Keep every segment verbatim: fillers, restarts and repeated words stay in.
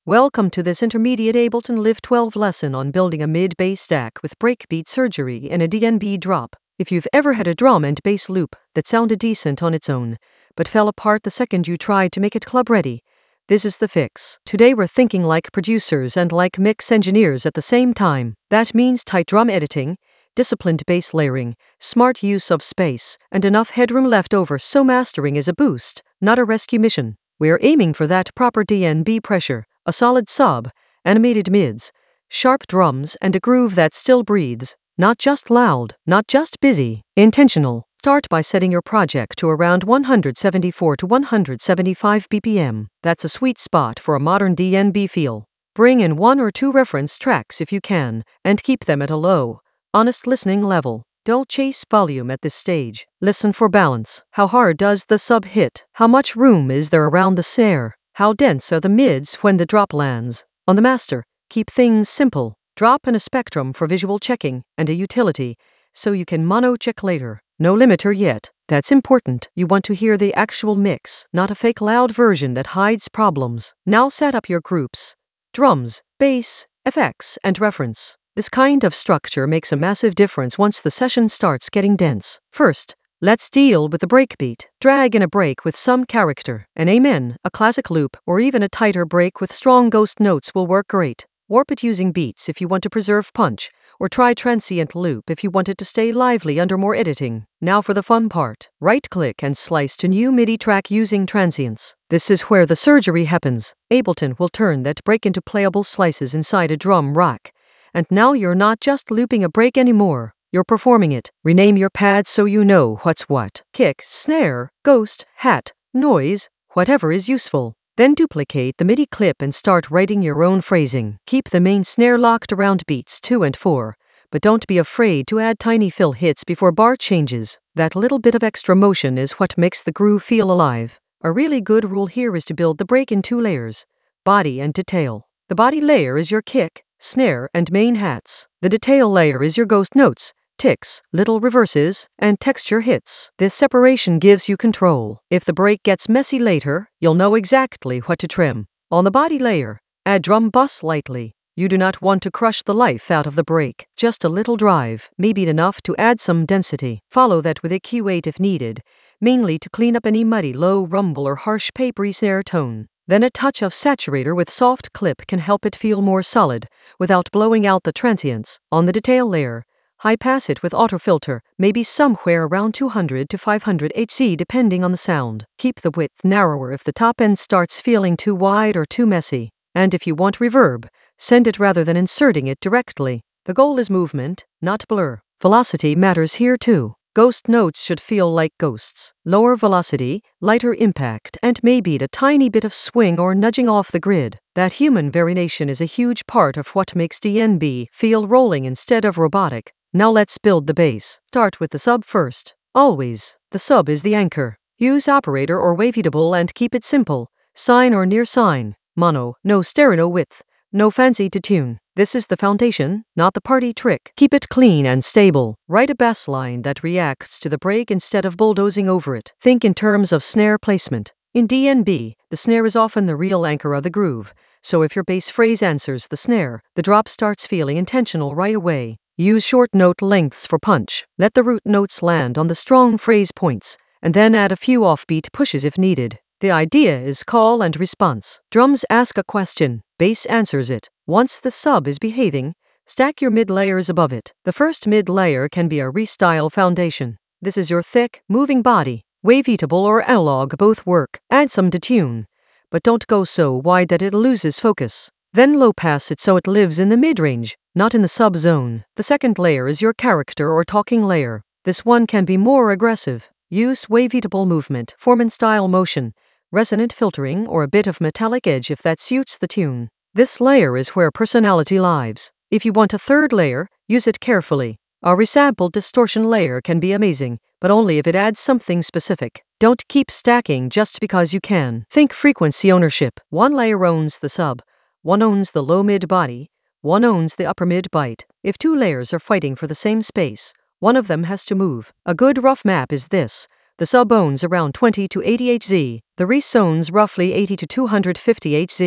Welcome to this intermediate Ableton Live twelve lesson on building a mid-bass stack with breakbeat surgery and a D N B drop. If you've ever had a drum and bass loop that sounded decent on its own, but fell apart the second you tried to make it club ready, this is the fix. Today we're thinking like producers and like mix engineers at the same time. That means tight drum editing, disciplined bass layering, smart use of space, and enough headroom left over so mastering is a boost, not a rescue mission. We're aiming for that proper D N B pressure, a solid sub, animated mids, sharp drums, and a groove that still breathes. Not just loud, not just busy, intentional. Start by setting your project to around one seventy-four to one seventy-five B P M. That's a sweet spot for a modern D N B feel. Bring in one or two reference tracks if you can, and keep them at a low, honest listening level. Don't chase volume at this stage. Listen for balance. How hard does the sub hit? How much room is there around the snare? How dense are the mids when the drop lands? On the master, keep things simple. Drop in a spectrum for visual checking and a utility, so you can mono check later. No limiter yet. That's important. You want to hear the actual mix, not a fake loud version that hides problems. Now set up your groups: drums, bass, effects, and reference. This kind of structure makes a massive difference once the session starts getting dense. First, let's deal with the breakbeat. Drag in a break with some character. An amen, a classic loop, or even a tighter break with strong ghost notes will work great. Warp it using beats if you want to preserve punch, or try transient loop if you want it to stay lively under more editing. Now for the fun part. Right-click and slice to new MIDI track using transients. This is where the surgery happens. Ableton will turn that break into playable slices inside a drum rack. And now you're not just looping a break anymore, you're performing it. Rename your pads so you know what's what. Kick, snare, ghost, hat, noise, whatever is useful. Then duplicate the MIDI clip and start writing your own phrasing. Keep the main snare locked around beats two and four, but don't be afraid to add tiny fill hits before bar changes. That little bit of extra motion is what makes the groove feel alive. A really good rule here is to build the break in two layers: body and detail. The body layer is your kick, snare, and main hats. The detail layer is your ghost notes, ticks, little reverses, and texture hits. This separation gives you control. If the break gets messy later, you'll know exactly what to trim. On the body layer, add drum bus lightly. You do not want to crush the life out of the break. Just a little drive, maybe enough to add some density. Follow that with a Q eight if needed, mainly to clean up any muddy low rumble or harsh papery snare tone. Then a touch of saturator with soft clip can help it feel more solid, without blowing out the transients. On the detail layer, high pass it with autofilter, maybe somewhere around two hundred to five hundred hertz depending on the sound. Keep the width narrower if the top end starts feeling too wide or too messy. And if you want reverb, send it rather than inserting it directly. The goal is movement, not blur. Velocity matters here too. Ghost notes should feel like ghosts. Lower velocity, lighter impact, and maybe a tiny bit of swing or nudging off the grid. That human variation is a huge part of what makes D N B feel rolling instead of robotic. Now let's build the bass. Start with the sub first. Always, the sub is the anchor. Use operator or waveable and keep it simple. Sine or near sine. Mono, no stereo width. No fancy to tune. This is the foundation, not the party trick. Keep it clean and stable. Write a bass line that reacts to the break instead of bulldozing over it. Think in terms of snare placement. In D N B, the snare is often the real anchor of the groove, so if your bass phrase answers the snare, the drop starts feeling intentional right away. Use short note lengths for punch. Let the root notes land on the strong phrase points, and then add a few offbeat pushes if needed. The idea is call and response. Drums ask a question, bass answers it. Once the sub is behaving, stack your mid layers above it. The first mid layer can be a restyle foundation. This is your thick, moving body. Waveable or analog both work. Add some detune, but don't go so wide that it loses focus. Then low pass it so it lives in the mid-range, not in the sub zone. The second layer is your character or talking layer. This one can be more aggressive. Use waveable movement, form and style motion, resonant filtering, or a bit of metallic edge if that suits the tune. This layer is where personality lives. If you want a third layer, use it carefully. A resampled distortion layer can be amazing, but only if it adds something specific. Don't keep stacking just because you can. Think frequency ownership. One layer owns the sub, one owns the low mid body, one owns the upper mid bite. If two layers are fighting for the same space, one of them has to move. A good rough map is this. The sub owns around twenty to eighty hertz, the res owns roughly eighty to two hundred fifty hertz.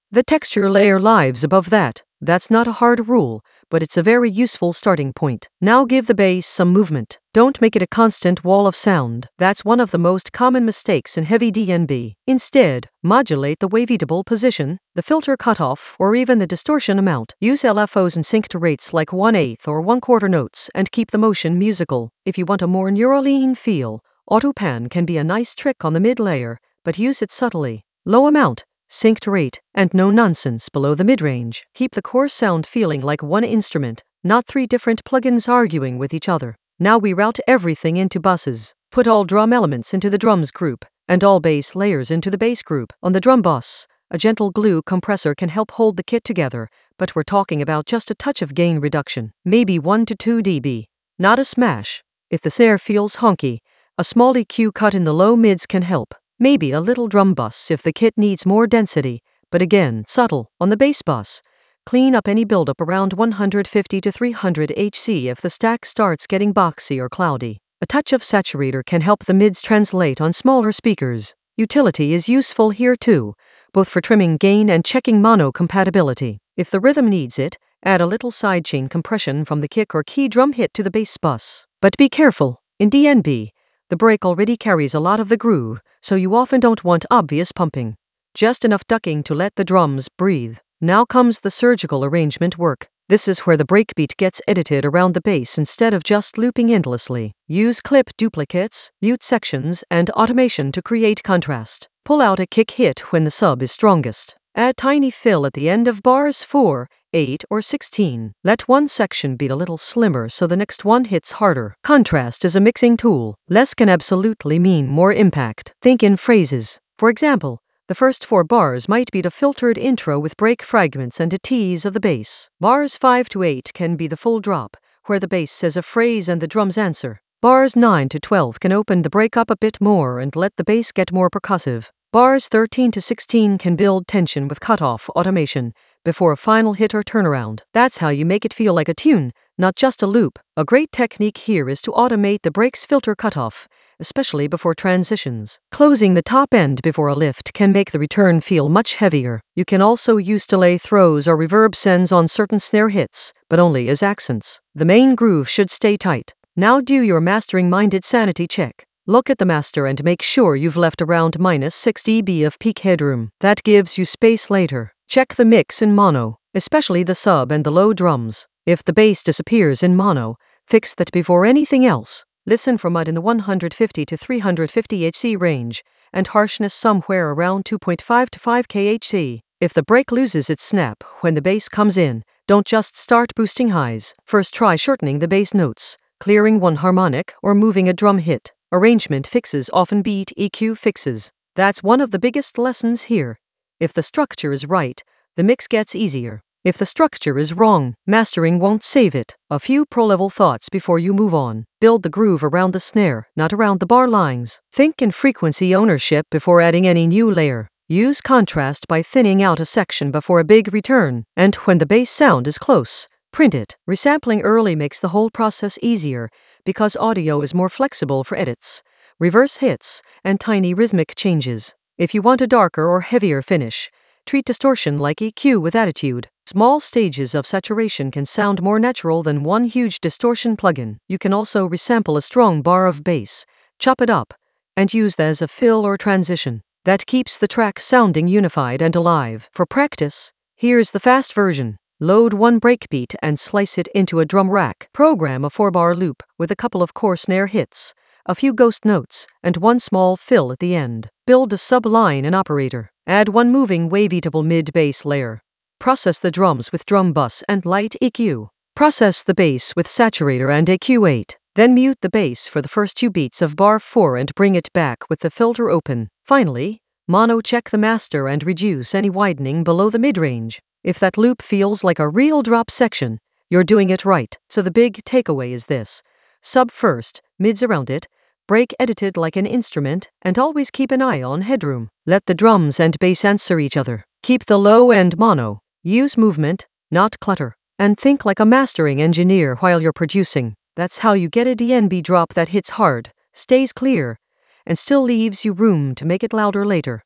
The texture layer lives above that. That's not a hard rule, but it's a very useful starting point. Now give the bass some movement. Don't make it a constant wall of sound. That's one of the most common mistakes in heavy D N B. Instead, modulate the wavetable position, the filter cutoff, or even the distortion amount. Use L F Os and sync to rates like one eighth or one quarter notes and keep the motion musical. If you want a more neural feel, autopan can be a nice trick on the mid layer, but use it subtly. Low amount, synced rate, and no nonsense below the mid-range. Keep the core sound feeling like one instrument, not three different plugins arguing with each other. Now we route everything into buses. Put all drum elements into the drums group, and all bass layers into the bass group. On the drum bus, a gentle glue compressor can help hold the kit together, but we're talking about just a touch of gain reduction, maybe one to two decibels. Not a smash. If the snare feels honky, a small E Q cut in the low mids can help. Maybe a little drum bus if the kit needs more density, but again, subtle. On the bass bus, clean up any buildup around one fifty to three hundred hertz if the stack starts getting boxy or cloudy. A touch of saturator can help the mids translate on smaller speakers. Utility is useful here too, both for trimming gain and checking mono compatibility. If the rhythm needs it, add a little sidechain compression from the kick or key drum hit to the bass bus. But be careful, in D N B, the break already carries a lot of the groove, so you often don't want obvious pumping. Just enough ducking to let the drums breathe. Now comes the surgical arrangement work. This is where the breakbeat gets edited around the bass instead of just looping endlessly. Use clip duplicates, mute sections, and automation to create contrast. Pull out a kick hit when the sub is strongest. Add tiny fill at the end of bars four, eight, or sixteen. Let one section beat a little slimmer so the next one hits harder. Contrast is a mixing tool. Less can absolutely mean more impact. Think in phrases. For example, the first four bars might beat a filtered intro with break fragments and a tease of the bass. Bars five to eight can be the full drop, where the bass says a phrase and the drums answer. Bars nine to twelve can open the break up a bit more and let the bass get more percussive. Bars thirteen to sixteen can build tension with cutoff automation before a final hit or turnaround. That's how you make it feel like a tune, not just a loop. A great technique here is to automate the break's filter cutoff, especially before transitions. Closing the top end before a lift can make the return feel much heavier. You can also use delay throws or reverb sends on certain snare hits, but only as accents. The main groove should stay tight. Now do your mastering-minded sanity check. Look at the master and make sure you've left around minus six decibels of peak headroom. That gives you space later. Check the mix in mono, especially the sub and the low drums. If the bass disappears in mono, fix that before anything else. Listen for mud in the one fifty to three fifty hertz range, and harshness somewhere around two point five to five kilohertz. If the break loses its snap when the bass comes in, don't just start boosting highs. First try shortening the bass notes, clearing one harmonic, or moving a drum hit. Arrangement fixes often beat E Q fixes. That's one of the biggest lessons here. If the structure is right, the mix gets easier. If the structure is wrong, mastering won't save it. A few pro-level thoughts before you move on. Build the groove around the snare, not around the bar lines. Think in frequency ownership before adding any new layer. Use contrast by thinning out a section before a big return. And when the bass sound is close, print it. Resampling early makes the whole process easier, because audio is more flexible for edits, reverse hits, and tiny rhythmic changes. If you want a darker or heavier finish, treat distortion like E Q with attitude. Small stages of saturation can sound more natural than one huge distortion plugin. You can also resample a strong bar of bass, chop it up, and use that as a fill or transition. That keeps the track sounding unified and alive. For practice, here's the fast version. Load one breakbeat and slice it into a drum rack. Program a four-bar loop with a couple of core snare hits, a few ghost notes, and one small fill at the end. Build a sub-line and operator. Add one moving wavetable mid-bass layer. Process the drums with drum bus and light E Q. Process the bass with saturator and E Q eight. Then mute the bass for the first two beats of bar four and bring it back with the filter open. Finally, mono check the master and reduce any widening below the mid-range. If that loop feels like a real drop section, you're doing it right. So the big takeaway is this: sub first, mids around it, break edited like an instrument, and always keep an eye on headroom. Let the drums and bass answer each other. Keep the low end mono. Use movement, not clutter. And think like a mastering engineer while you're producing. That's how you get a D N B drop that hits hard, stays clear, and still leaves you room to make it louder later.